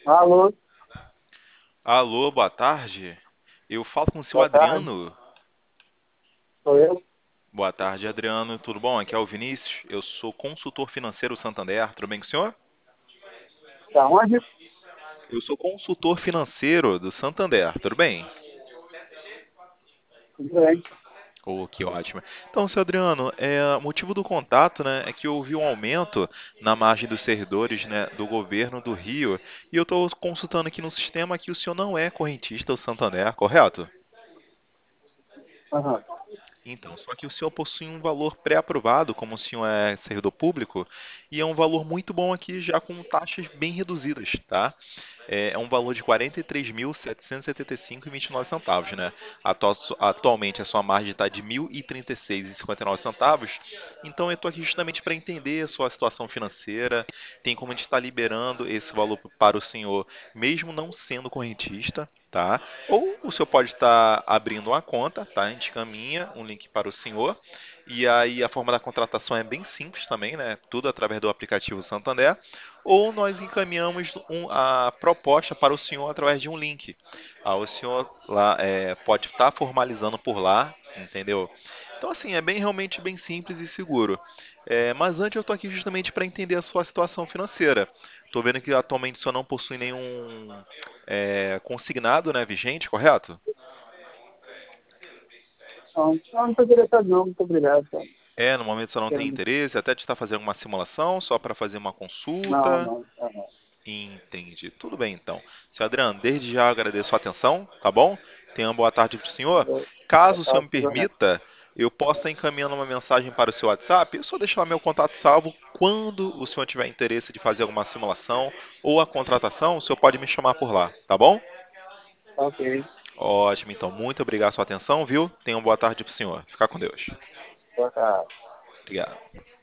Alô, Alô, boa tarde. Eu falo com o seu boa tarde, Adriano. sou eu. Boa tarde, Adriano. Tudo bom? Aqui é o Vinícius. Eu sou consultor financeiro Santander. Tudo bem com o senhor? Da onde? Eu sou consultor financeiro do Santander. Tudo bem? Tudo bem. Oh, que ótimo. Então, seu Adriano, o motivo do contato, né, é que houve um aumento na margem dos servidores, né, do governo do Rio, e eu estou consultando aqui no sistema que o senhor não é correntista do Santander, correto? Aham. Então, só que o senhor possui um valor pré-aprovado, como o senhor é servidor público, e é um valor muito bom aqui, já com taxas bem reduzidas, tá? É um valor de R$ 43.775,29, né? Atualmente a sua margem está de R$ 1.036,59. Então eu estou aqui justamente para entender a sua situação financeira, tem como a gente está liberando esse valor para o senhor, mesmo não sendo correntista, tá? Ou o senhor pode estar abrindo uma conta, tá? A gente caminha um link para o senhor. E aí a forma da contratação é bem simples também, né? Tudo através do aplicativo Santander. Ou nós encaminhamos a proposta para o senhor através de um link. O senhor lá pode estar formalizando por lá, entendeu? Então assim, é bem realmente bem simples e seguro. Mas antes eu estou aqui justamente para entender a sua situação financeira. Estou vendo que atualmente o senhor não possui nenhum consignado, né, vigente, correto? Não estou interessado não, muito obrigado. Tá? No momento você não tem Querendo- interesse, até de estar fazendo uma simulação só para fazer uma Não, consulta. não. Aham. Entendi. Tudo bem então. Senhor Adriano, desde já eu agradeço a atenção, tá bom? Tenha uma boa tarde para o senhor. Boa Caso o senhor tarde, me tudo bem. permita, eu posso estar encaminhando uma mensagem para o seu WhatsApp. Eu só deixar lá meu contato salvo. Quando o senhor tiver interesse de fazer alguma simulação ou a contratação, o senhor pode me chamar por lá, tá bom? Ok, Ótimo, então. Muito obrigado pela sua atenção, viu? Tenha uma boa tarde para o senhor. Ficar com Deus. boa tarde. Obrigado.